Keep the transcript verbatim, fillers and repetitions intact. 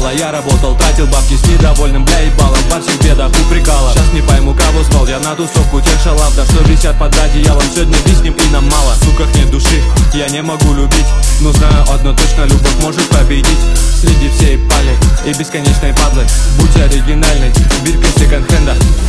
мало. Я работал, тратил бабки с недовольным, бля, ебалом. Во всех бедах и прикалах. Сейчас не пойму, кого звал я на тусовку тех шалав. Да что висят под одеялом, сегодня виснем и нам мало. В суках нет души, я не могу любить, но знаю одно точно, любовь может победить. Среди всей пали и бесконечной падлы будь оригинальной, бирка секонд-хенда.